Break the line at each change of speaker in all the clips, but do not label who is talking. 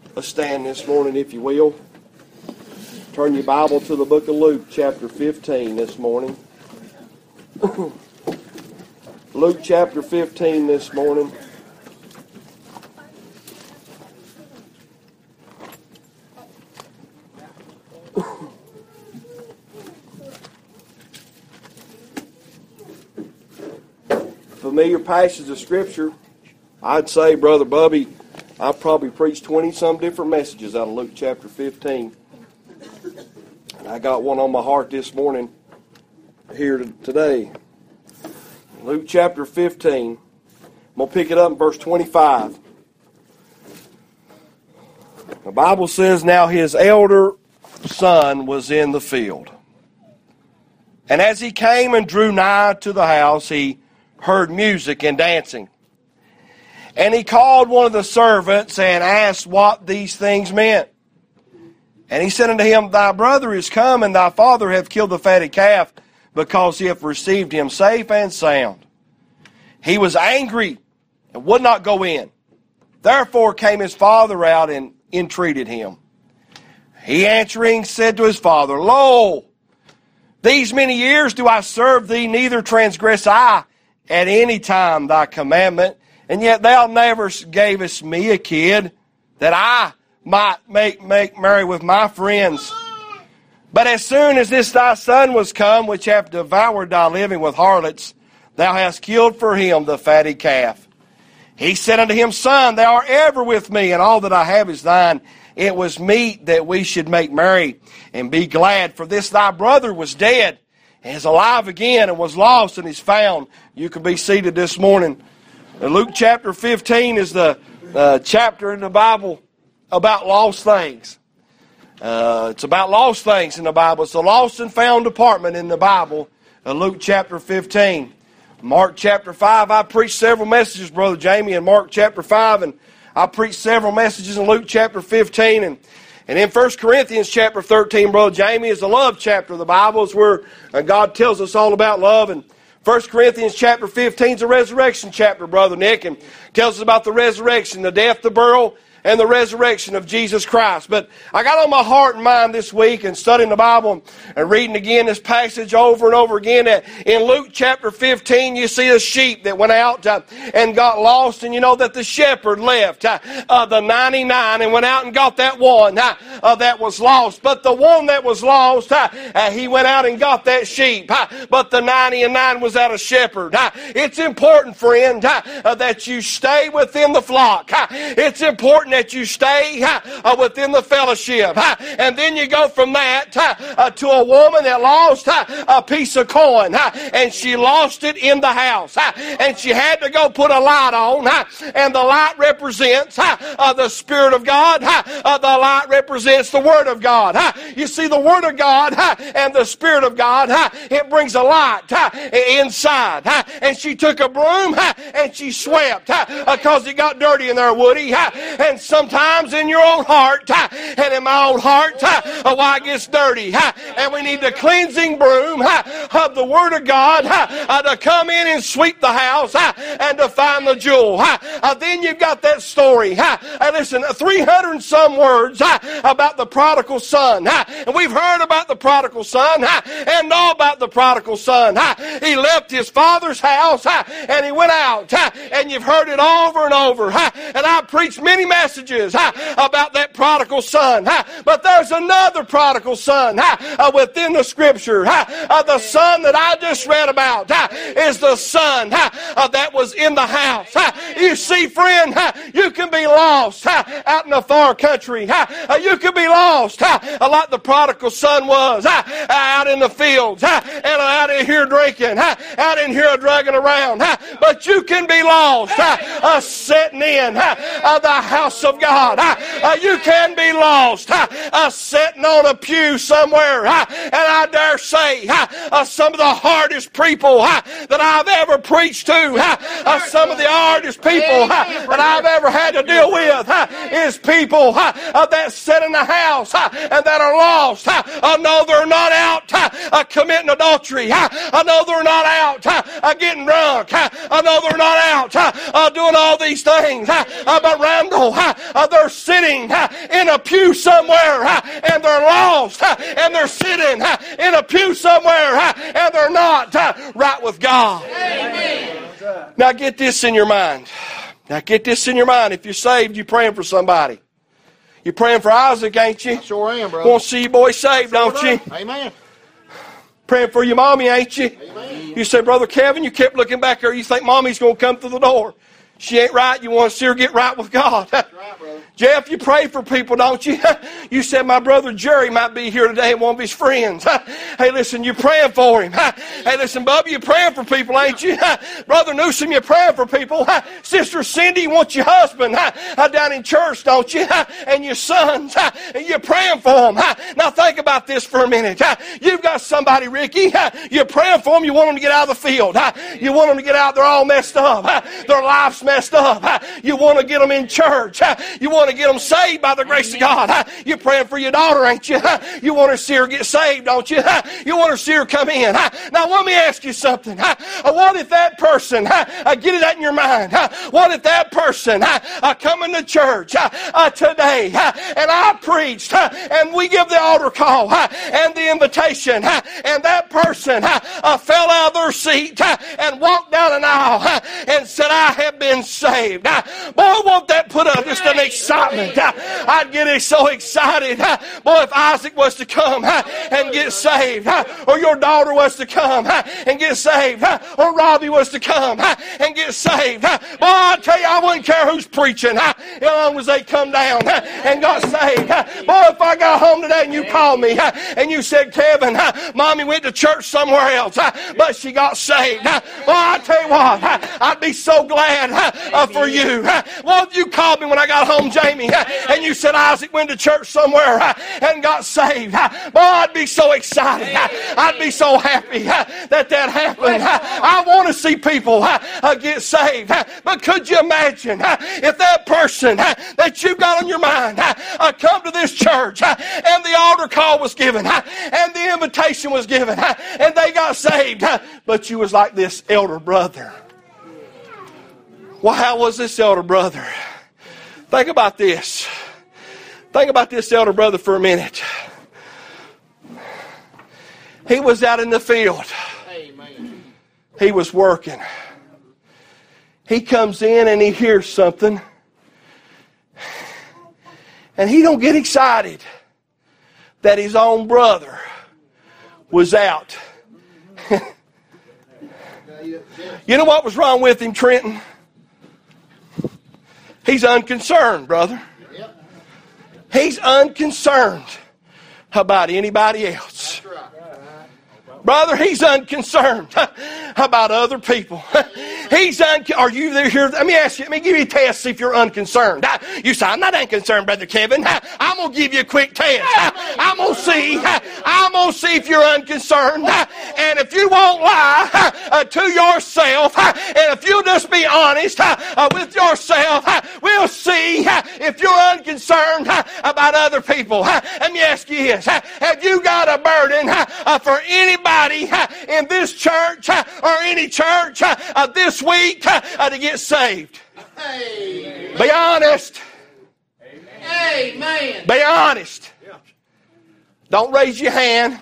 Let's stand this morning, if you will. Turn your Bible to the book of Luke, chapter 15 this morning. Luke chapter 15 this morning. Familiar passage of Scripture. I'd say, Brother Bubby, I've probably preached 20-some different messages out of Luke chapter 15. And I got one on my heart this morning here today. Luke chapter 15. I'm going to pick it up in verse 25. The Bible says, "Now his elder son was in the field. And as he came and drew nigh to the house, he heard music and dancing. And he called one of the servants and asked what these things meant. And he said unto him, Thy brother is come, and thy father hath killed the fatted calf, because he hath received him safe and sound. He was angry and would not go in. Therefore came his father out and entreated him. He answering said to his father, Lo, these many years do I serve thee, neither transgress I at any time thy commandment, and yet thou never gavest me a kid, that I might make merry with my friends. But as soon as this thy son was come, which hath devoured thy living with harlots, thou hast killed for him the fatted calf. He said unto him, Son, thou art ever with me, and all that I have is thine. It was meet that we should make merry and be glad, for this thy brother was dead, and is alive again, and was lost, and is found." You can be seated this morning. Luke chapter 15 is the chapter in the Bible about lost things. It's about lost things in the Bible. It's the lost and found department in the Bible. Luke chapter 15. Mark chapter 5. I preached several messages, Brother Jamie, in Mark chapter 5, and I preached several messages in Luke chapter 15, and in 1 Corinthians chapter 13, Brother Jamie, is the love chapter of the Bible. It's where God tells us all about love. And 1 Corinthians chapter 15 is a resurrection chapter, Brother Nick, and tells us about the resurrection, the death, the burial, and the resurrection of Jesus Christ. But I got on my heart and mind this week and studying the Bible and reading again this passage over and over again. That in Luke chapter 15, you see a sheep that went out and got lost, and you know that the shepherd left the 99 and went out and got that one that was lost. But the one that was lost, he went out and got that sheep. But the 99 was out of shepherd. It's important, friend, that you stay within the flock. It's important that you stay within the fellowship. And then you go from that to a woman that lost a piece of coin, and she lost it in the house, and she had to go put a light on, and the light represents the Spirit of God. The light represents the Word of God. You see, the Word of God and the Spirit of God, it brings a light inside. And she took a broom and she swept because it got dirty in there, Woody. And sometimes in your own heart and in my own heart, why it gets dirty. And we need the cleansing broom of the Word of God to come in and sweep the house and to find the jewel. Then you've got that story. Listen, 300 and some words about the prodigal son. And we've heard about the prodigal son and know about the prodigal son. He left his father's house and he went out. And you've heard it over and over. And I've preached many messages about that prodigal son. But there's another prodigal son within the Scripture. The son that I just read about is the son that was in the house. You see, friend, you can be lost out in a far country. You can be lost like the prodigal son was out in the fields and out in here drinking, out in here drugging around. But you can be lost sitting in the house of God. You can be lost sitting on a pew somewhere. And I dare say some of the hardest people that I've ever preached to, some of the hardest people that I've ever had to deal with is people that sit in the house and that are lost. I know they're not out committing adultery. I know they're not out getting drunk. I know they're not out doing all these things. But Randall, they're sitting sitting in a pew somewhere and they're lost, and they're sitting in a pew somewhere and they're not right with God.
Amen.
Now get this in your mind. Now get this in your mind. If you're saved, you're praying for somebody. You're praying for Isaac, ain't you?
Sure am, brother.
Want to see your boy saved, don't you?
Amen.
Praying for your mommy, ain't you?
Amen.
You say, Brother Kevin, you kept looking back there. You think mommy's going to come through the door. She ain't right. You want to see her get right with God.
That's right, brother.
Jeff, you pray for people, don't you? You said my brother Jerry might be here today and one of his friends. Hey, listen, you're praying for him. Hey, listen, Bubba, you're praying for people, ain't you? Brother Newsom, you're praying for people. Sister Cindy, you want your husband down in church, don't you? And your sons, and you're praying for them. Now think about this for a minute. You've got somebody, Ricky, you're praying for them. You want them to get out of the field. You want them to get out. They're all messed up. Their life's messed up. You want to get them in church. You want to get them saved by the grace of God. You're praying for your daughter, ain't you? You want to see her get saved, don't you? You want to see her come in. Now, let me ask you something. What if that person, get it in your mind, what if that person coming to church today and I preached and we give the altar call and the invitation and that person fell out of their seat and walked down an aisle and said, I have been saved. Boy, won't that put up just an excitement? I'd get so excited. Boy, if Isaac was to come and get saved, or your daughter was to come and get saved, or Robbie was to come and get saved, boy, I tell you, I wouldn't care who's preaching, as long as they come down and got saved. Boy, if I got home today and you called me and you said, Kevin, Mommy went to church somewhere else, but she got saved. Boy, I tell you what, I'd be so glad for you. Well, if you called me when I got home, Jamie, and you said Isaac went to church somewhere and got saved, boy, I'd be so excited. I'd be so happy that happened. I want to see people get saved. But could you imagine if that person that you've got on your mind come to this church and the altar call was given and the invitation was given and they got saved, but you was like this elder brother. Well, how was this elder brother? Think about this. Think about this elder brother for a minute. He was out in the field.
Amen.
He was working. He comes in and he hears something. And he don't get excited that his own brother was out. You know what was wrong with him, Trenton? He's unconcerned, brother. He's unconcerned about anybody else. Brother, he's unconcerned about other people. Are you there here? Let me ask you, let me give you a test, see if you're unconcerned. You say, I'm not unconcerned, Brother Kevin. I'm going to give you a quick test. I'm going to see if you're unconcerned. And if you won't lie to yourself, and if you'll just be honest with yourself, we'll see if you're unconcerned about other people. Let me ask you this. Have you got a burden for anybody in this church or any church this week to get saved?
Amen.
Be honest.
Amen.
Be honest. Don't raise your hand.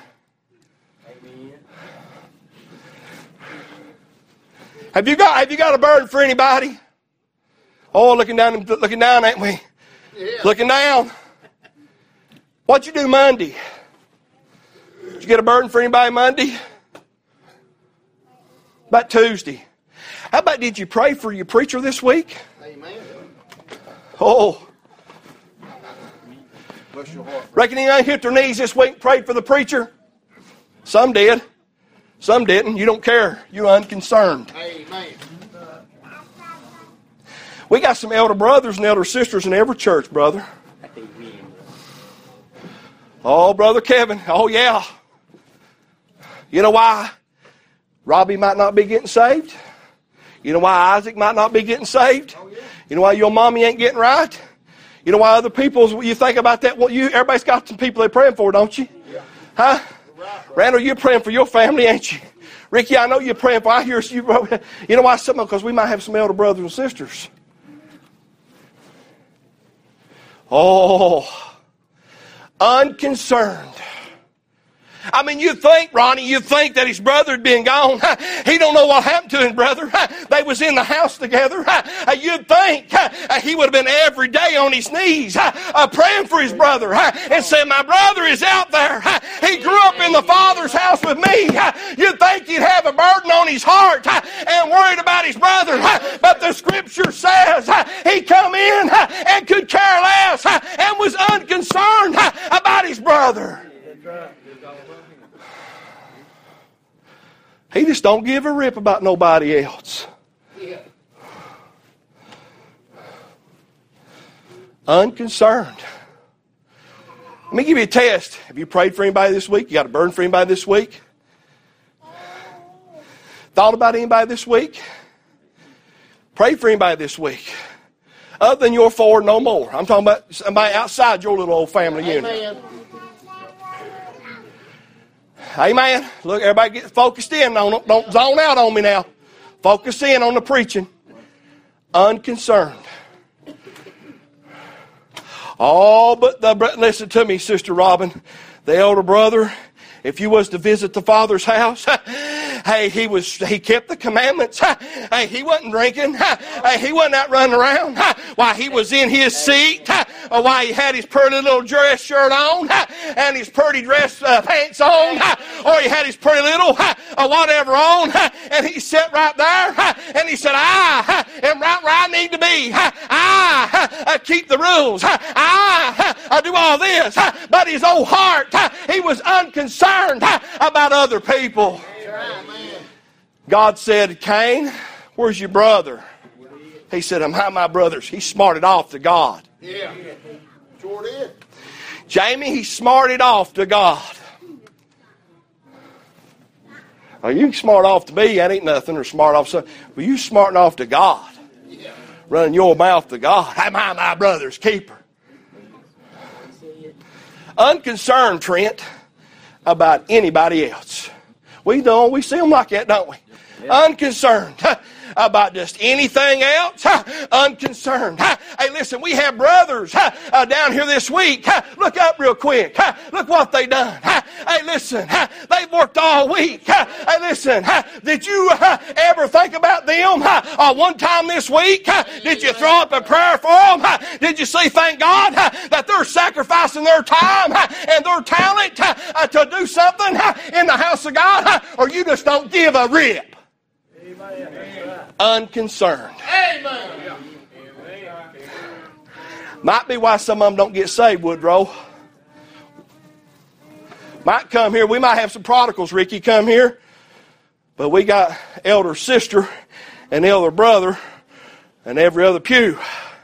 Have you got a burden for anybody? Oh, looking down, ain't we?
Yeah.
Looking down. What'd you do Monday? Did you get a burden for anybody Monday? About Tuesday. How about did you pray for your preacher this week?
Amen.
Oh.
Bless your heart.
Reckon anyone hit their knees this week and prayed for the preacher? Some did. Some didn't. You don't care. You're unconcerned.
Amen.
We got some elder brothers and elder sisters in every church, brother. Oh, Brother Kevin. Oh, yeah. You know why Robbie might not be getting saved? You know why Isaac might not be getting saved? You know why your mommy ain't getting right? You know why other people, you think about that? Well, everybody's got some people they're praying for, don't you? Huh? Randall, you're praying for your family, ain't you? Ricky, I know you're praying for. I hear you. You know why? Because we might have some elder brothers and sisters. Oh, unconcerned. I mean, you'd think, Ronnie, you'd think that his brother had been gone. He don't know what happened to his brother. They was in the house together. You'd think he would have been every day on his knees praying for his brother and saying, my brother is out there. He grew up in the Father's house with me. You'd think he'd have a burden on his heart and worried about his brother. But the Scripture says he come in and could care less and was unconcerned about his brother. He just don't give a rip about nobody else.
Yeah.
Unconcerned. Let me give you a test. Have you prayed for anybody this week? You got a burden for anybody this week? Thought about anybody this week? Prayed for anybody this week? Other than your four, no more. I'm talking about somebody outside your little old family unit.
Amen.
Amen. Look, everybody get focused in. Don't zone out on me now. Focus in on the preaching. Unconcerned. Oh, but listen to me, Sister Robin. The elder brother, if you was to visit the Father's house, hey, he kept the commandments. Hey, he wasn't drinking. Hey, he wasn't out running around. Why, he was in his seat. Why, he had his pretty little dress shirt on and his pretty dress pants on. Or he had his pretty little whatever on. And he sat right there and he said, I am right where I need to be. I keep the rules. I do all this. But his old heart, he was unconcerned about other people. God said, Cain, where's your brother? He said, I'm behind my brothers. He smarted off to God.
Yeah. Sure did.
Jamie, he smarted off to God. Oh, you can smart off to me, that ain't nothing, or smart off something. But you smarting off to God.
Yeah.
Running your mouth to God. I'm my brother's keeper. Unconcerned, Trent, about anybody else. We see them like that, don't we? Yeah. Unconcerned about just anything else. Unconcerned. Hey, listen, we have brothers down here this week. Look up real quick. Look what they done. Hey, listen, they've worked all week. Hey, listen, did you ever think about them one time this week? Did you throw up a prayer for them? Did you say, thank God, that they're sacrificing their time and their talent to do something in the house of God? Or you just don't give a rip? Amen. Unconcerned.
Amen.
Might be why some of them don't get saved, Woodrow. Might come here. We might have some prodigals, Ricky, come here. But we got elder sister and elder brother and every other pew.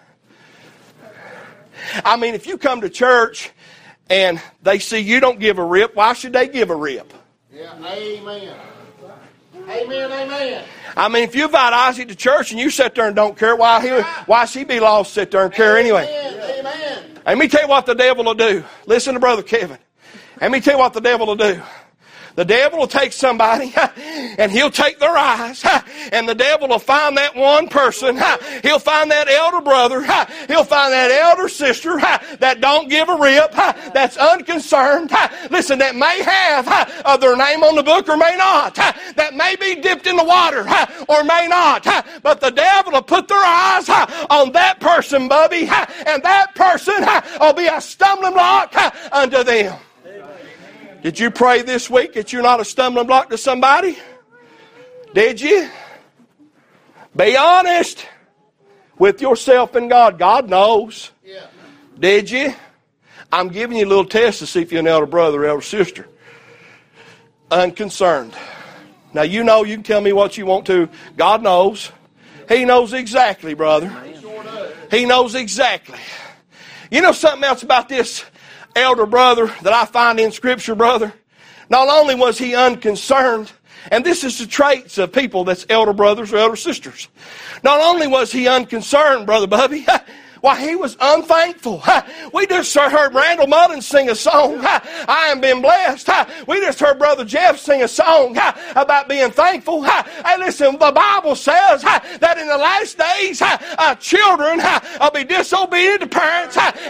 I mean, if you come to church and they see you don't give a rip, why should they give a rip?
Yeah, amen. Amen, amen.
I mean, if you invite Isaac to church and you sit there and don't care, why she be lost, sit there and care anyway?
Amen.
Let me tell you what the devil will do. Listen to Brother Kevin. Let me tell you what the devil will do. The devil will take somebody and he'll take their eyes and the devil will find that one person. He'll find that elder brother. He'll find that elder sister that don't give a rip, that's unconcerned. Listen, that may have their name on the book or may not. That may be dipped in the water or may not. But the devil will put their eyes on that person, Bubby, and that person will be a stumbling block unto them. Did you pray this week that you're not a stumbling block to somebody? Did you? Be honest with yourself and God. God knows.
Yeah.
Did you? I'm giving you a little test to see if you're an elder brother or elder sister. Unconcerned. Now you know you can tell me what you want to. God knows. He knows exactly, brother. He knows exactly. You know something else about this elder brother that I find in Scripture, brother? Not only was he unconcerned, and this is the traits of people that's elder brothers or elder sisters. Not only was he unconcerned, Brother Bubby, why, he was unthankful. We just heard Randall Mullins sing a song, I am been blessed. We just heard Brother Jeff sing a song about being thankful. Hey, listen, the Bible says that in the last days, children will be disobedient to parents, and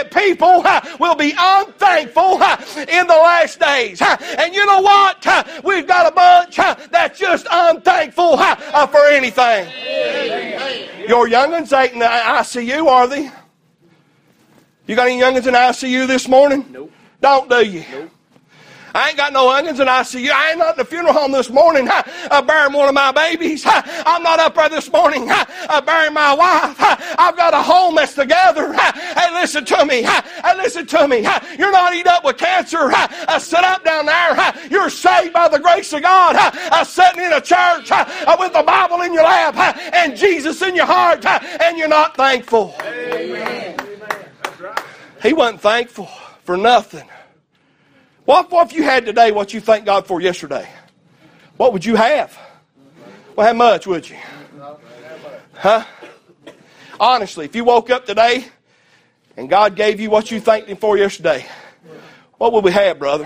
that people will be unthankful in the last days. And you know what? We've got a bunch that's just unthankful for anything. Your young'uns ain't in the ICU, are they? You got any young'uns in ICU this morning?
Nope.
Don't, do you?
Nope.
I ain't got no onions in ICU. I ain't not in the funeral home this morning burying one of my babies. I'm not up there this morning burying my wife. I've got a home that's together. Hey, listen to me. Hey, listen to me. You're not eaten up with cancer. Sit up down there. You're saved by the grace of God. Sitting in a church with the Bible in your lap and Jesus in your heart, and you're not thankful.
Amen. That's right.
He wasn't thankful for nothing. What if you had today what you thanked God for yesterday? What would you have? Well, how much would you? Huh? Honestly, if you woke up today and God gave you what you thanked Him for yesterday, what would we have, brother?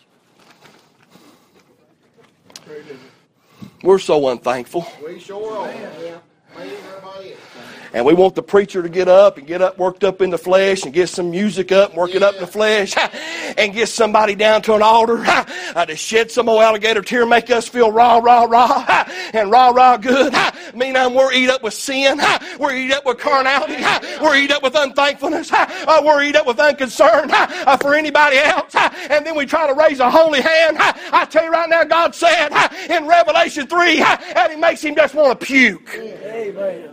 We're so unthankful.
We sure are. Everybody is.
And we want the preacher to get up and get up worked up in the flesh and get some music up and work it up in the flesh and get somebody down to an altar to shed some old alligator tear, make us feel raw good. Meantime, we're eat up with sin. We're eat up with carnality. We're eat up with unthankfulness. We're eat up with unconcern for anybody else. And then we try to raise a holy hand. I tell you right now, God said in Revelation 3 that He makes him just want to puke.
Amen.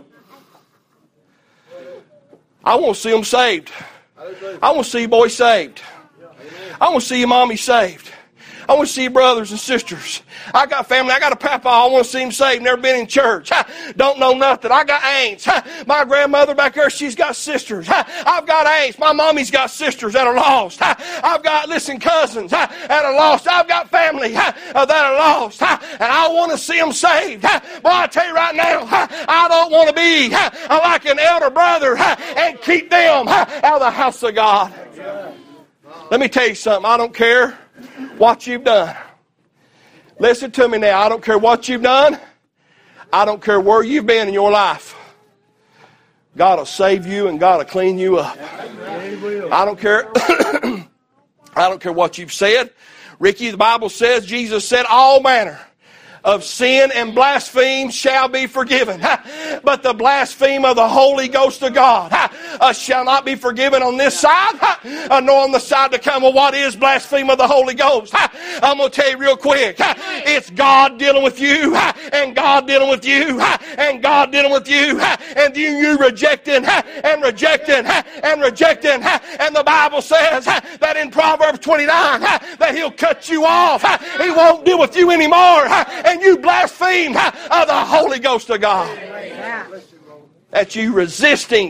I want to see them saved. I want to see you boys saved. I want to see your mommy saved. I want to see your brothers and sisters. I got family. I got a papa. I want to see him saved. Never been in church. Don't know nothing. I got aunts. My grandmother back there, she's got sisters. I've got aunts. My mommy's got sisters that are lost. I've got, cousins that are lost. I've got family that are lost. And I want to see them saved. Boy, I tell you right now, I don't want to be like an elder brother and keep them out of the house of God. Let me tell you something. I don't care what you've done. Listen to me now. I don't care what you've done. I don't care where you've been in your life. God will save you and God will clean you up. I don't care. I don't care what you've said. Ricky, the Bible says, Jesus said, all manner of sin and blaspheme shall be forgiven. But the blaspheme of the Holy Ghost of God shall not be forgiven on this side, nor on the side to come. Well, what is blaspheme of the Holy Ghost? I'm going to tell you real quick. It's God dealing with you, and God dealing with you, and God dealing with you, and you rejecting, and rejecting, and rejecting. And the Bible says that in Proverbs 29, that He'll cut you off. He won't deal with you anymore. And you blaspheme of the Holy Ghost of God. That you resisting.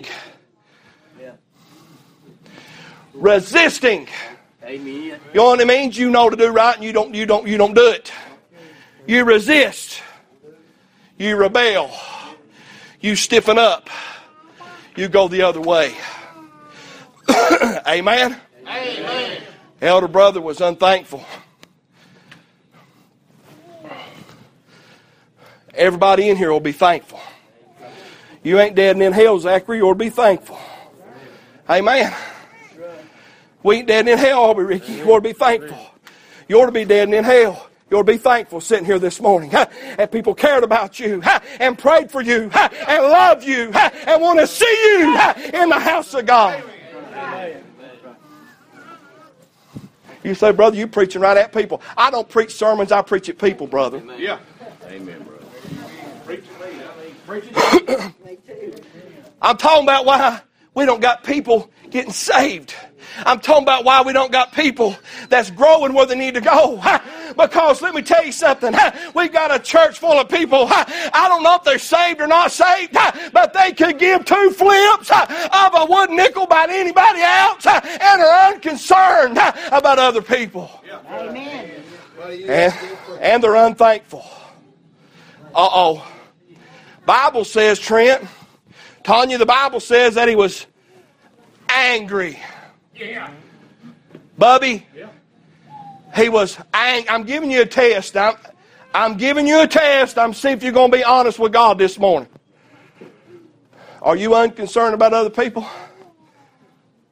Resisting.
Amen.
You know what it means? You know to do right and you don't do it. You resist. You rebel. You stiffen up. You go the other way. Amen.
Amen.
Elder brother was unthankful. Everybody in here will be thankful. You ain't dead and in hell, Zachary. You ought to be thankful. Amen. We ain't dead and in hell, are we, Ricky? You ought to be thankful. You ought to be dead and in hell. You ought to be thankful sitting here this morning. And people cared about you and prayed for you and loved you and want to see you in the house of God. You say, brother, you preaching right at people. I don't preach sermons. I preach at people, brother.
Yeah.
Amen, brother.
I'm talking about why we don't got people getting saved. I'm talking about why we don't got people that's growing where they need to go. Because let me tell you something. We've got a church full of people. I don't know if they're saved or not saved, but they could give two flips of a wood nickel about anybody else and are unconcerned about other people.
Amen.
And they're unthankful. Uh-oh. Bible says, Trent, Tanya, the Bible says that he was angry.
Yeah.
Bubby,
Yeah.
he was angry. I'm giving you a test. I'm giving you a test. I'm seeing if you're going to be honest with God this morning. Are you unconcerned about other people?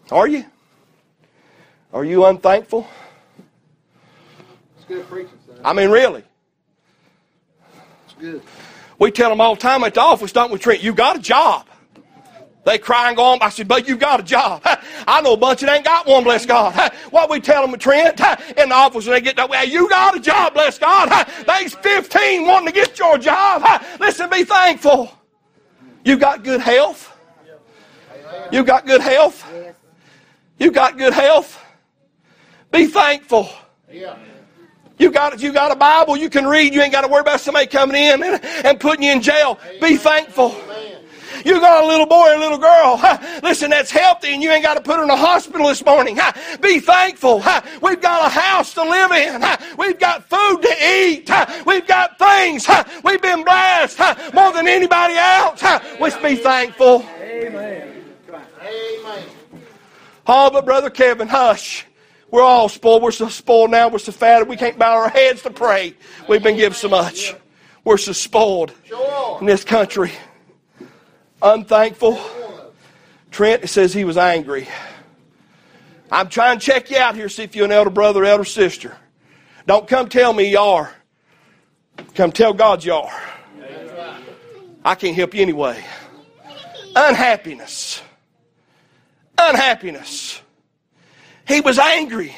Are you? Are you unthankful?
It's good preaching, son.
I mean, really.
It's good.
We tell them all the time at the office, don't we, Trent? You got a job. They cry and go on. I said, but you got a job. I know a bunch that ain't got one, bless God. What we tell them, Trent, in the office when they get that way, you got a job, bless God. There's 15 wanting to get your job. Listen, be thankful. You got good health. You got good health. You got good health. Be thankful.
Yeah.
You got a Bible you can read. You ain't got to worry about somebody coming in and putting you in jail. Be thankful. You got a little boy or a little girl, listen, that's healthy and you ain't got to put her in a hospital this morning. Be thankful. We've got a house to live in. We've got food to eat. We've got things. We've been blessed more than anybody else. Let's be thankful.
Amen.
Amen.
Oh, but Brother Kevin, hush. We're all spoiled. We're so spoiled now. We're so fat we can't bow our heads to pray. We've been given so much. We're so spoiled in this country. Unthankful. Trent says he was angry. I'm trying to check you out here, see if you're an elder brother or elder sister. Don't come tell me you are. Come tell God you are. I can't help you anyway. Unhappiness. Unhappiness. He was angry.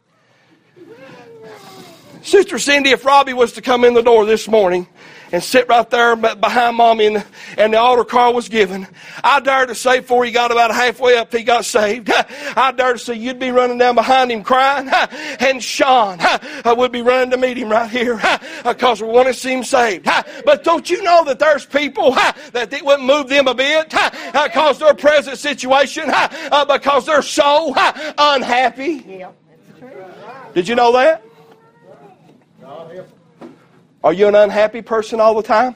Sister Cindy, if Robbie was to come in the door this morning and sit right there behind Mommy and the altar call was given, I dare to say before he got about halfway up he got saved, I dare to say you'd be running down behind him crying, and Sean would be running to meet him right here because we want to see him saved. But don't you know that there's people that it wouldn't move them a bit because their present situation, because they're so unhappy?
Yeah, that's true.
Did you know that? Are you an unhappy person all the time?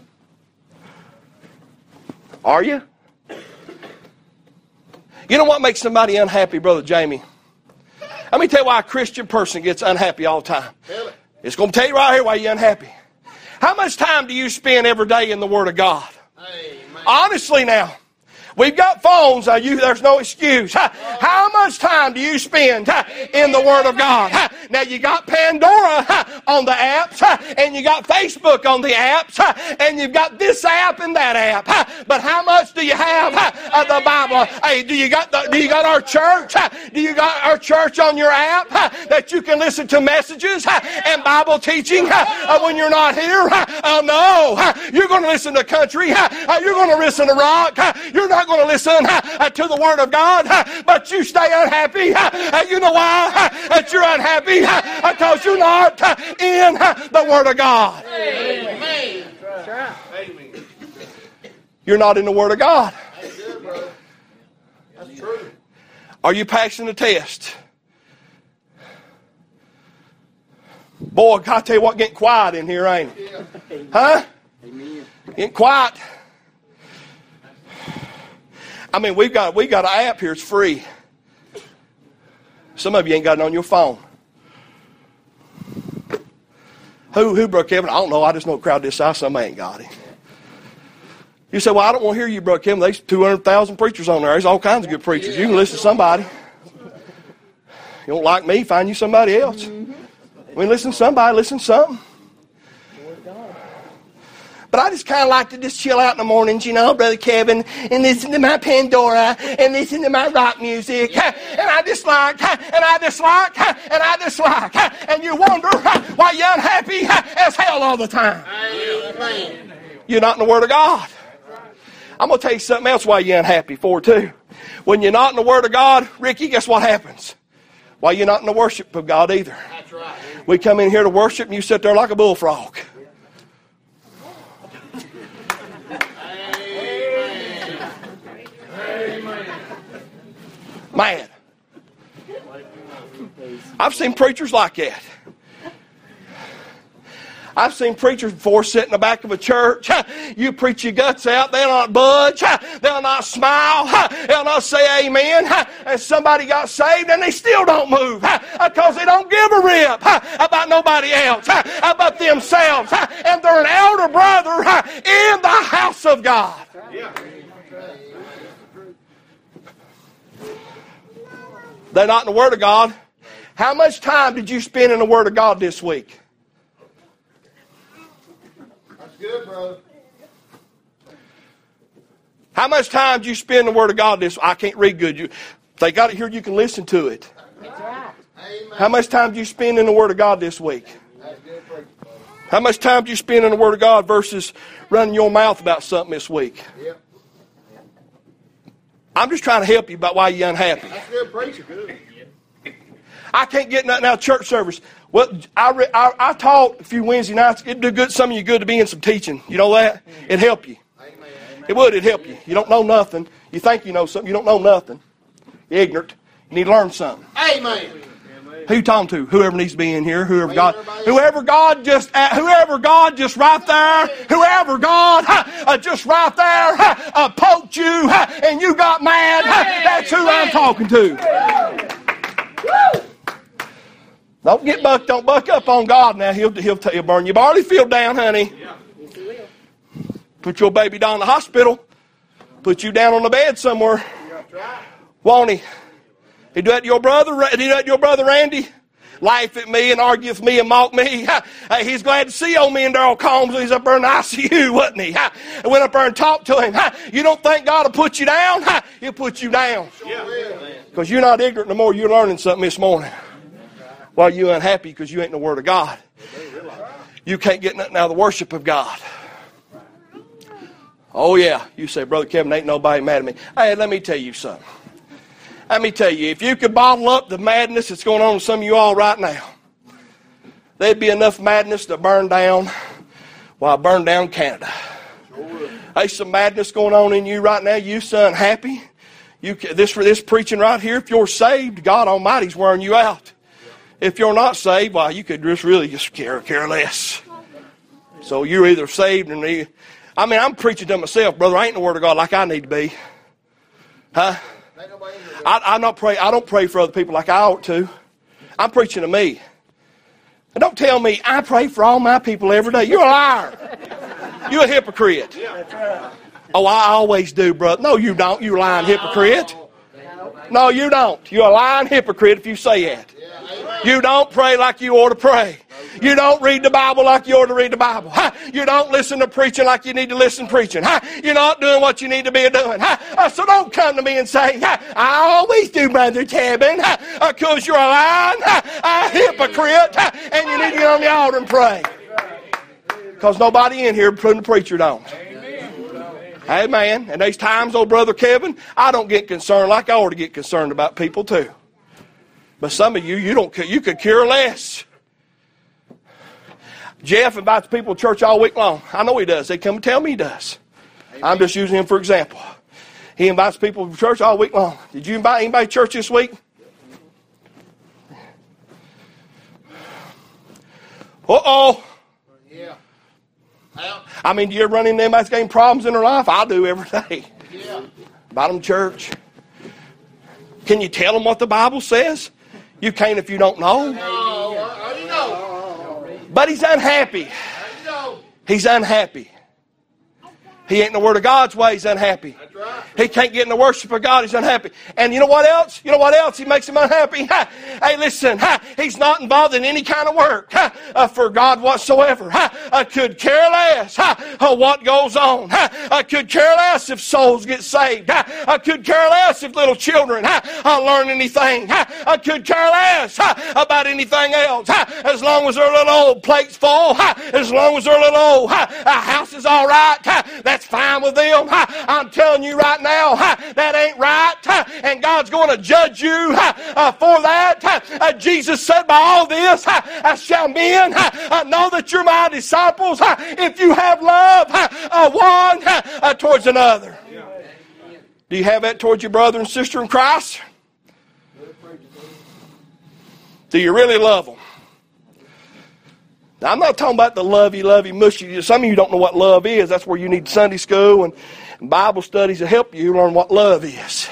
Are you? You know what makes somebody unhappy, Brother Jamie? Let me tell you why a Christian person gets unhappy all the time. It's going to tell you right here why you're unhappy. How much time do you spend every day in the Word of God?
Amen.
Honestly now. We've got phones. There's no excuse. How much time do you spend in the Word of God? Now, you got Pandora on the apps, and you got Facebook on the apps, and you've got this app and that app. But how much do you have of the Bible? Hey, do you got our church? Do you got our church on your app that you can listen to messages and Bible teaching when you're not here? Oh, no. You're going to listen to country. You're going to listen to rock. You're not going to listen to the Word of God, but you stay unhappy. You know why? That you're unhappy because you're not in the Word of God.
Amen.
You're not in the Word of God.
That's good, brother. That's true.
Are you passing the test? Boy, I tell you what, getting quiet in here, ain't it? Huh? Getting quiet. I mean, we got an app here. It's free. Some of you ain't got it on your phone. Who, Brother Kevin? I don't know. I just know a crowd this size. Some ain't got it. You say, well, I don't want to hear you, Brother Kevin. There's 200,000 preachers on there. There's all kinds of good preachers. You can listen to somebody. You don't like me, find you somebody else. We listen to somebody, listen to something. But I just kind of like to just chill out in the mornings, you know, Brother Kevin, and listen to my Pandora, and listen to my rock music. And I just like, and you wonder why you're unhappy as hell all the time.
Amen.
You're not in the Word of God. I'm going to tell you something else why you're unhappy for, too. When you're not in the Word of God, Ricky, guess what happens? Why you're not in the worship of God either.
That's right.
We come in here to worship, and you sit there like a bullfrog. Mad. I've seen preachers like that. I've seen preachers before sit in the back of a church. You preach your guts out. They'll not budge. They'll not smile. They'll not say amen. And somebody got saved and they still don't move because they don't give a rip about nobody else, about themselves. And they're an elder brother in the house of God. They're not in the Word of God. How much time did you spend in the Word of God this week?
That's good, brother.
How much time did you spend in the Word of God this week? I can't read good. If they got it here, you can listen to it.
That's right. Amen.
How much time did you spend in the Word of God this week?
That's good preaching, brother.
How much time did you spend in the Word of God versus running your mouth about something this week?
Yep.
I'm just trying to help you about why you're unhappy.
That's good preaching.
I can't get nothing out of church service. Well, I taught a few Wednesday nights. It'd do good, some of you good to be in some teaching. You know that? It'd help you.
Amen.
It would. It'd help you. You don't know nothing. You think you know something. You don't know nothing. You're ignorant. You need to learn something.
Amen.
Who you talking to? Whoever needs to be in here. Whoever God just right there. Whoever God just right there poked you and you got mad. That's who I'm talking to. Don't buck up on God now. He'll burn your barley field down, honey. Put your baby down in the hospital. Put you down on the bed somewhere. Won't he? He do that to your brother? Did he do that to your brother Randy? Laugh at me and argue with me and mock me. He's glad to see old me and Darrell Combs when he's up there in the ICU, wasn't he? I went up there and talked to him. You don't think God will put you down? He'll put you down. Because you're not ignorant no more. You're learning something this morning. While you're unhappy because you ain't in the Word of God. You can't get nothing out of the worship of God. Oh, yeah. You say, Brother Kevin, ain't nobody mad at me. Hey, let me tell you something. Let me tell you, if you could bottle up the madness that's going on with some of you all right now, there'd be enough madness to burn down, burn down Canada. There's some madness going on in you right now. You so unhappy. This preaching right here, if you're saved, God Almighty's wearing you out. If you're not saved, you could just care less. So you're either saved and I'm preaching to myself, brother. I ain't in the Word of God like I need to be. Huh? I don't pray for other people like I ought to. I'm preaching to me. And don't tell me I pray for all my people every day. You're a liar. You're a hypocrite. Oh, I always do, brother. No, you don't. You lying hypocrite. No, you don't. You're a lying hypocrite if you say that. You don't pray like you ought to pray. You don't read the Bible like you ought to read the Bible. You don't listen to preaching like you need to listen to preaching. You're not doing what you need to be doing. So don't come to me and say, I always do, Brother Kevin, because you're a lying, a hypocrite, and you need to get on the altar and pray. Because nobody in here, including the preacher, don't. Amen. And there's times, old Brother Kevin, I don't get concerned like I ought to get concerned about people too. But some of you could care less. Jeff invites people to church all week long. I know he does. They come and tell me he does. Amen. I'm just using him for example. He invites people to church all week long. Did you invite anybody to church this week? Uh-oh.
Yeah.
I mean, do you ever run into anybody that's getting problems in their life? I do every day.
Yeah.
Invite them to church. Can you tell them what the Bible says? You can't if you don't know.
No, you know.
But he's unhappy. He's unhappy. He ain't in the Word of God's way, he's unhappy.
That's right.
He can't get in the worship of God, he's unhappy. And you know what else? You know what else he makes him unhappy? Hey, listen, he's not involved in any kind of work for God whatsoever. Could care less what goes on. Could care less if souls get saved. Could care less if little children learn anything. Could care less about anything else. As long as their little old plate's full, as long as their little old house is all right, that's fine with them. I'm telling you right now, that ain't right. And God's going to judge you for that. Jesus said, by all this shall men know that you're my disciples if you have love one towards another. Do you have that towards your brother and sister in Christ? Do you really love them? Now, I'm not talking about the lovey, mushy. Some of you don't know what love is. That's where you need Sunday school and Bible studies to help you learn what love is.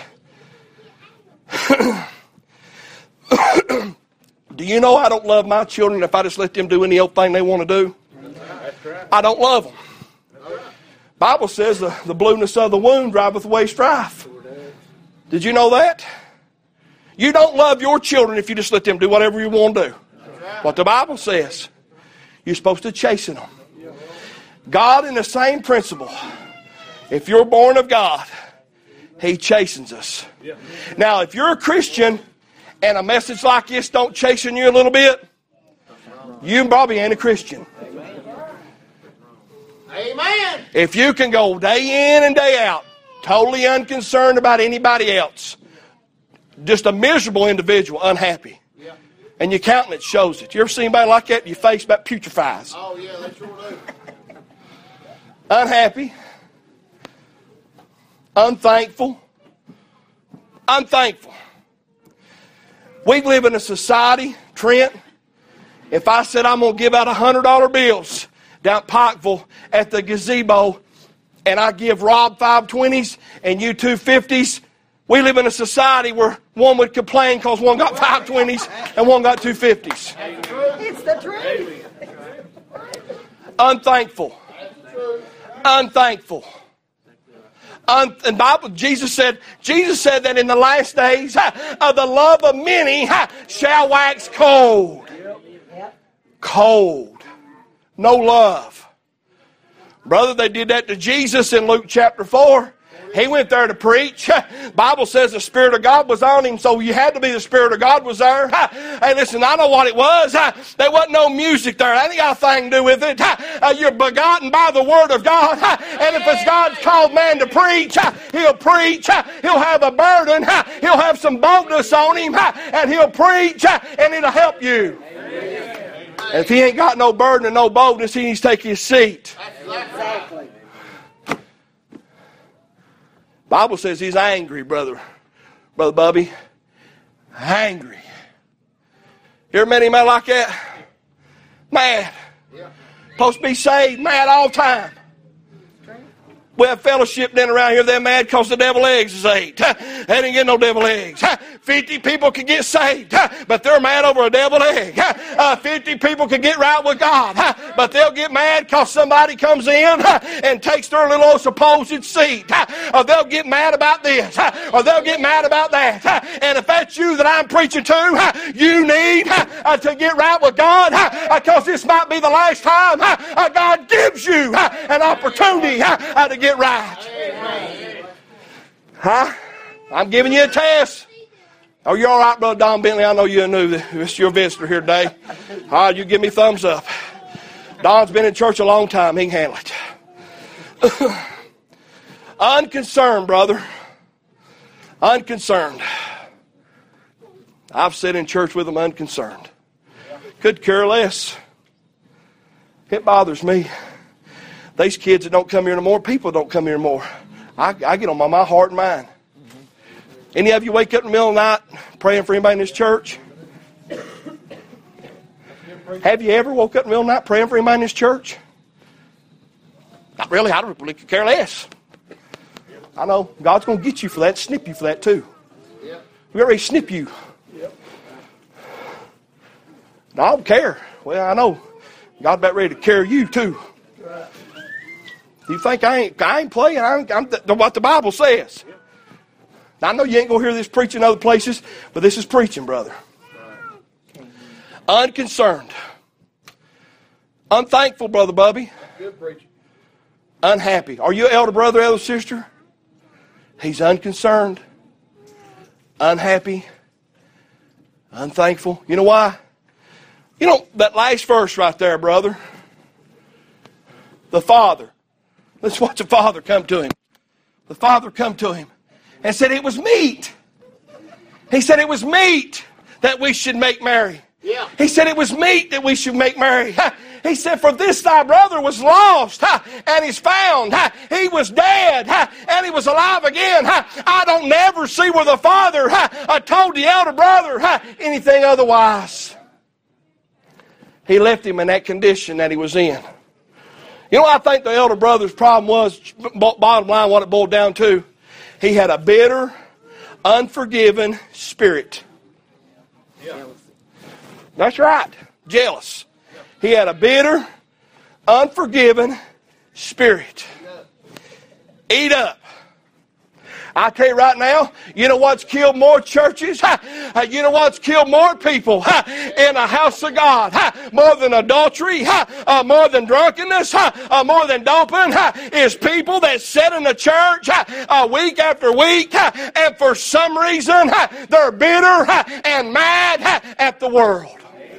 Do you know I don't love my children if I just let them do any old thing they want to do? I don't love them. Bible says the blueness of the wound driveth away strife. Did you know that? You don't love your children if you just let them do whatever you want to do. What the Bible says. You're supposed to chasten them. God, in the same principle, if you're born of God, He chastens us. Now, if you're a Christian and a message like this don't chasten you a little bit, you probably ain't a Christian.
Amen.
If you can go day in and day out, totally unconcerned about anybody else, just a miserable individual, unhappy, and your countenance shows it. You ever seen anybody like that? Your face about putrefies.
Oh, yeah, they sure do.
Unhappy, unthankful. We live in a society, Trent, if I said I'm going to give out $100 bills down at Pikeville at the gazebo, and I give Rob 520s and you 250s, we live in a society where one would complain because one got 520s and one got 250s.
It's the truth.
Unthankful. And Bible, Jesus said that in the last days, the love of many shall wax cold. Cold. No love. Brother, they did that to Jesus in Luke chapter 4. He went there to preach. Bible says the Spirit of God was on him, so you had to be the Spirit of God was there. Hey, listen, I know what it was. There wasn't no music there. That ain't got a thing to do with it. You're begotten by the Word of God. And if it's God's called man to preach, he'll preach. He'll have a burden. He'll have some boldness on him. And he'll preach, and it'll help you. And if he ain't got no burden and no boldness, he needs to take his seat.
Exactly.
Bible says he's angry, Brother Bubby. Angry. You ever met anybody like that? Mad. Supposed to be saved, mad all the time. We have fellowship down around here. They're mad because the devil eggs is ate. They didn't get no devil eggs. 50 people could get saved, but they're mad over a devil egg. 50 people could get right with God, but they'll get mad because somebody comes in and takes their little supposed seat. Or they'll get mad about this, or they'll get mad about that. And if that's you that I'm preaching to, you need to get right with God, because this might be the last time God gives you an opportunity to get right. I'm giving you a test. Oh, you're all right, Brother Don Bentley. I know you're new. This is your visitor here today. All right, you give me thumbs up. Don's been in church a long time. He can handle it. Unconcerned, brother. Unconcerned. I've sat in church with them unconcerned. Could care less. It bothers me. These kids that don't come here no more, people don't come here no more. I get on my heart and mind. Any of you wake up in the middle of the night praying for anybody in this church? Have you ever woke up in the middle of the night praying for anybody in this church? Not really. I don't really care less. I know God's going to get you for that, snip you for that too. We're ready to snip you. No, I don't care. Well, I know God's about ready to carry you too. You think I ain't playing? I'm what the Bible says. Now, I know you ain't going to hear this preaching in other places, but this is preaching, brother. Unconcerned. Unthankful, Brother Bubby.
Good preaching.
Unhappy. Are you an elder brother, elder sister? He's unconcerned, unhappy, unthankful. You know why? You know, that last verse right there, brother. The Father. Let's watch the Father come to him. The Father come to him and said, it was meet. He said, it was meet that we should make merry.
Yeah.
He said, it was meet that we should make merry. He said, for this thy brother was lost and is found. He was dead and he was alive again. I don't never see where the Father told the elder brother anything otherwise. He left him in that condition that he was in. You know what I think the elder brother's problem was? Bottom line, what it boiled down to. He had a bitter, unforgiving spirit.
Yeah.
That's right. Jealous. He had a bitter, unforgiving spirit. Eat up. I tell you right now, you know what's killed more churches? You know what's killed more people in a house of God? More than adultery, more than drunkenness, more than doping, is people that sit in the church week after week, and for some reason they're bitter and mad at the world.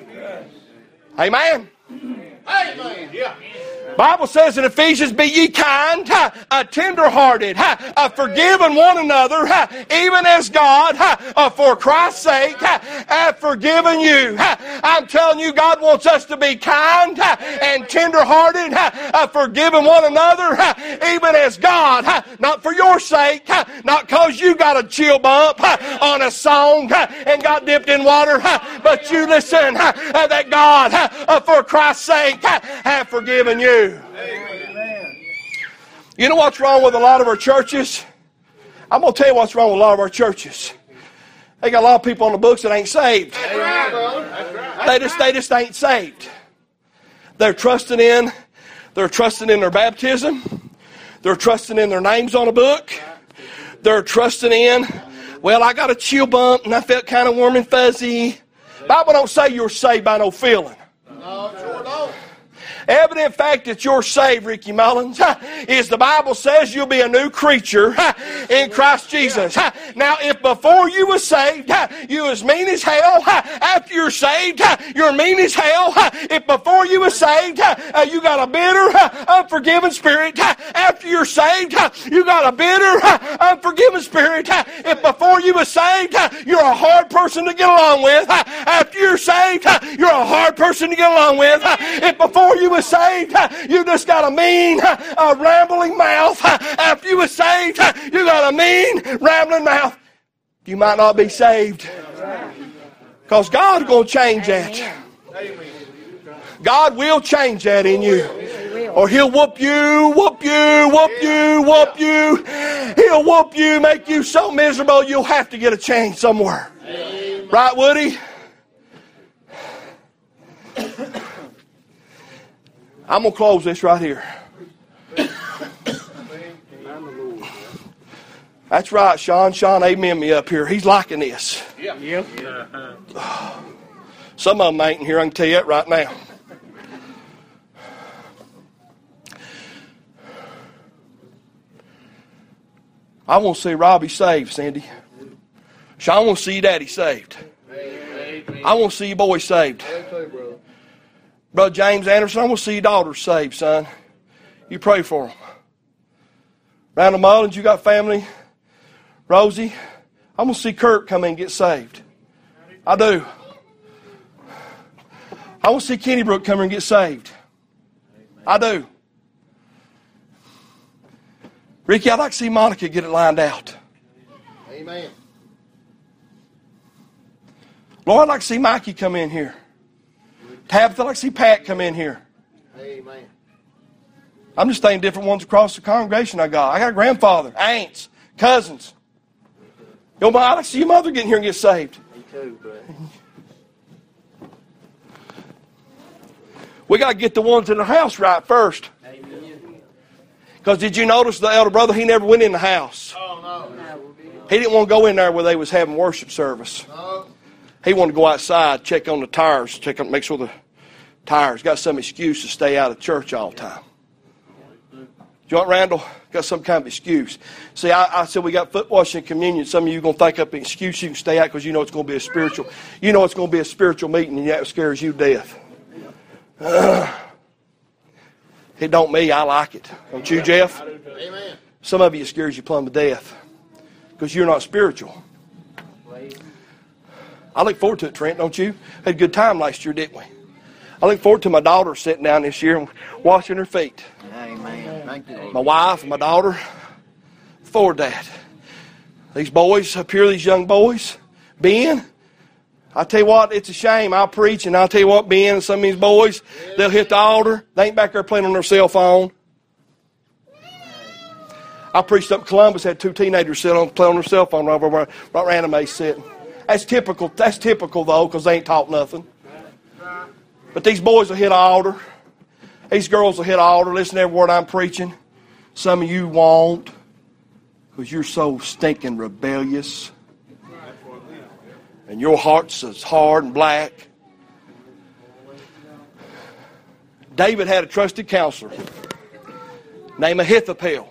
Amen.
Amen. Yeah.
Bible says in Ephesians, be ye kind, tender-hearted, forgiving one another, even as God, for Christ's sake, hath forgiven you. I'm telling you, God wants us to be kind and tender-hearted, forgiving one another, even as God, not for your sake, not because you got a chill bump on a song and got dipped in water, but you listen, that God, for Christ's sake, hath forgiven you.
Amen.
You know what's wrong with a lot of our churches? I'm going to tell you what's wrong with a lot of our churches. They got a lot of people on the books that ain't saved.
That's right, brother. That's right.
They just ain't saved. They're trusting in their baptism. They're trusting in their names on a book. They're trusting in, well, I got a chill bump and I felt kind of warm and fuzzy. Bible don't say you're saved by no feeling.
No, sure don't.
Evident fact that you're saved, Ricky Mullins, is the Bible says you'll be a new creature in Christ Jesus. Now, if before you were saved, you was mean as hell, after you're saved, you're mean as hell. If before you were saved, you got a bitter, unforgiving spirit, after you're saved, you got a bitter, unforgiving spirit. If before you were saved, you're a hard person to get along with, after you're saved, you're a hard person to get along with. If before you were saved, you just got a mean, rambling mouth. After you were saved, you got a mean, rambling mouth. You might not be saved. Because God's going to change that. God will change that in you. Or He'll whoop you, whoop you, whoop you, whoop you. He'll whoop you, make you so miserable you'll have to get a change somewhere. Right, Woody? I'm going to close this right here. That's right, Sean. Sean, amen me up here. He's liking this.
Yep.
Some of them ain't in here, I can tell you that right now. I want to see Robbie saved, Sandy. Sean, I want to see your daddy saved. I want to see your boy saved. Brother James Anderson, I want to see your daughter saved, son. You pray for them. Randall Mullins, you got family. Rosie, I want to see Kurt come in and get saved. I do. I want to see Kenny Brook come in and get saved. I do. Ricky, I'd like to see Monica get it lined out.
Amen.
Lord, I'd like to see Mikey come in here. Tabitha, I'd like to see Pat come in here.
Amen.
I'm just thinking different ones across the congregation I got. I got a grandfather, aunts, cousins. I'd like to see your mother get in here and get saved.
Me too, bro.
We got to get the ones in the house right first. Because did you notice the elder brother, he never went in the house.
Oh, no.
He didn't want to go in there where they was having worship service.
No.
He wanted to go outside, check on the tires, make sure the tires got some excuse to stay out of church all the time. You know what, Randall? Got some kind of excuse. See, I said we got foot washing and communion. Some of you are going to think up an excuse you can stay out because you know it's going to be a spiritual. You know it's going to be a spiritual meeting and that scares you to death. It don't me. I like it. Don't you, Jeff?
Amen.
Some of you scares you plumb to death because you're not spiritual. I look forward to it, Trent, don't you? Had a good time last year, didn't we? I look forward to my daughter sitting down this year and washing her feet.
Amen. Thank you.
My wife and my daughter. Forward that. These boys up here, these young boys. Ben, I tell you what, it's a shame. I'll preach and I'll tell you what, Ben and some of these boys, they'll hit the altar. They ain't back there playing on their cell phone. I preached up in Columbus, had two teenagers playing on their cell phone right where Anime sitting. That's typical though, because they ain't taught nothing. But these boys will hit an altar. These girls will hit an altar. Listen to every word I'm preaching. Some of you won't. Because you're so stinking rebellious. And your heart's as hard and black. David had a trusted counselor named Ahithophel.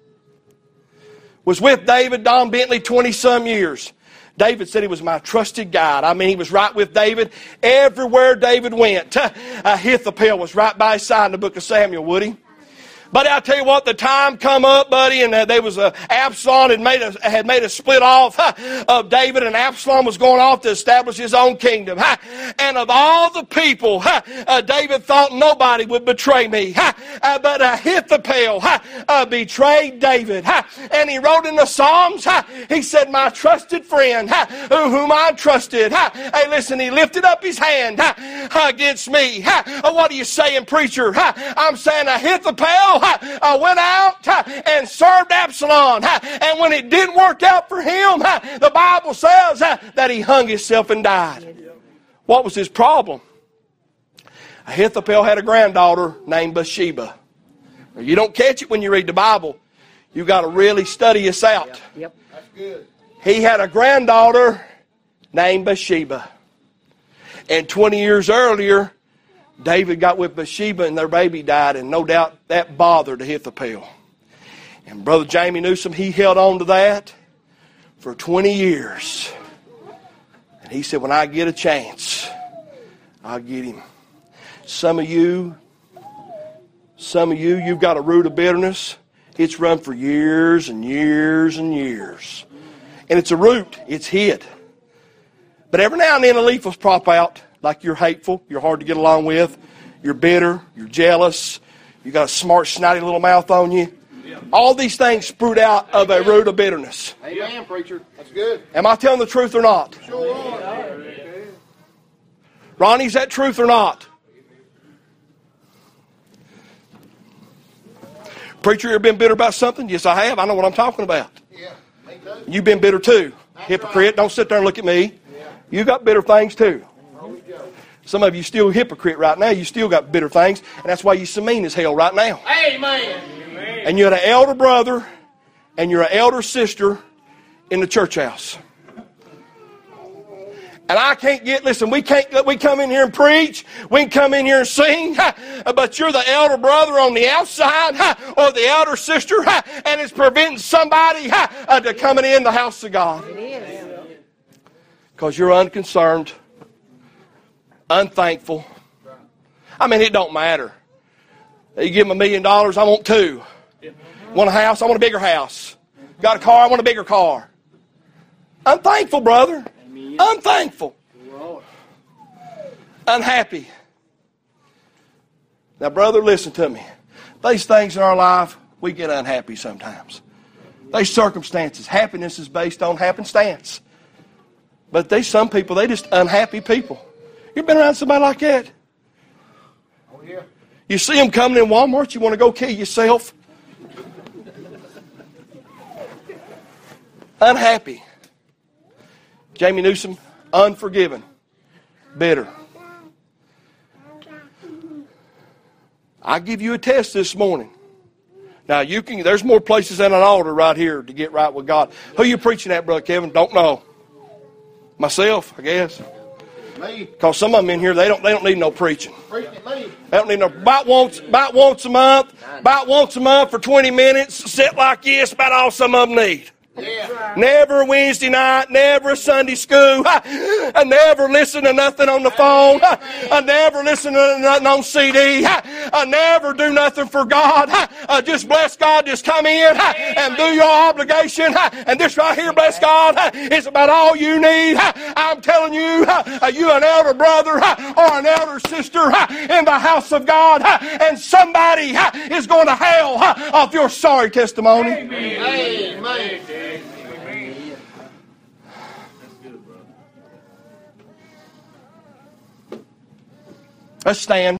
Was with David, Don Bentley, 20-some years. David said he was my trusted guide. I mean, he was right with David everywhere David went. Ahithophel was right by his side in the book of Samuel, would he? Buddy, I'll tell you what, the time come up, buddy, and there was Absalom had made a split off of David, and Absalom was going off to establish his own kingdom. And of all the people, David thought nobody would betray me. But Ahithophel betrayed David. And he wrote in the Psalms, he said, my trusted friend, whom I trusted. Hey, listen, he lifted up his hand against me. What are you saying, preacher? I'm saying Ahithophel went out and served Absalom. And when it didn't work out for him, the Bible says that he hung himself and died. What was his problem? Ahithophel had a granddaughter named Bathsheba. You don't catch it when you read the Bible. You've got to really study this out.
Yep. That's good.
He had a granddaughter named Bathsheba. And 20 years earlier, David got with Bathsheba and their baby died, and no doubt that bothered Ahithophel. And Brother Jamie Newsom, he held on to that for 20 years. And he said, when I get a chance, I'll get him. Some of you, you've got a root of bitterness. It's run for years and years and years. And it's a root. It's hid. But every now and then a leaf will pop out. Like you're hateful, you're hard to get along with, you're bitter, you're jealous, you got a smart, snotty little mouth on you. All these things sprout out of a root of bitterness.
Amen, preacher. That's good.
Am I telling the truth or not?
Sure are.
Ronnie, is that truth or not? Preacher, you ever been bitter about something? Yes, I have. I know what I'm talking about.
Yeah, me too.
You've been bitter too. Hypocrite. Don't sit there and look at me. You got bitter things too. Some of you still hypocrite right now. You still got bitter things. And that's why you're so mean as hell right now.
Amen.
And you're an elder brother and you're an elder sister in the church house. And I can't listen, we come in here and preach. We can come in here and sing. But you're the elder brother on the outside or the elder sister. And it's preventing somebody to coming in the house of God.
It is.
Because you're unconcerned. Unthankful. I mean, it don't matter. You give them $1 million, I want 2. Want a house? I want a bigger house. Got a car? I want a bigger car. Unthankful, brother. Unthankful. Unhappy. Now, brother, listen to me. These things in our life, we get unhappy sometimes. These circumstances. Happiness is based on happenstance. But some people, they just unhappy people. You been around somebody like that?
Oh, yeah.
You see them coming in Walmart, you want to go kill yourself. Unhappy. Jamie Newsom, unforgiven. Bitter. I give you a test this morning. Now, there's more places than an altar right here to get right with God. Who you preaching at, Brother Kevin? Don't know. Myself, I guess.
Me.
Because some of them in here, they don't need no preaching.
Preaching at me.
They don't need no, about once a month for 20 minutes, sit like this, about all some of them need.
Yeah.
Never a Wednesday night, never a Sunday school. I never listen to nothing on the phone. I never listen to nothing on CD. I never do nothing for God. Just bless God, just come in and do your obligation. And this right here, bless God, is about all you need. I'm telling you, you an elder brother or an elder sister in the house of God, and somebody is going to hell off your sorry testimony.
Amen.
Let's stand.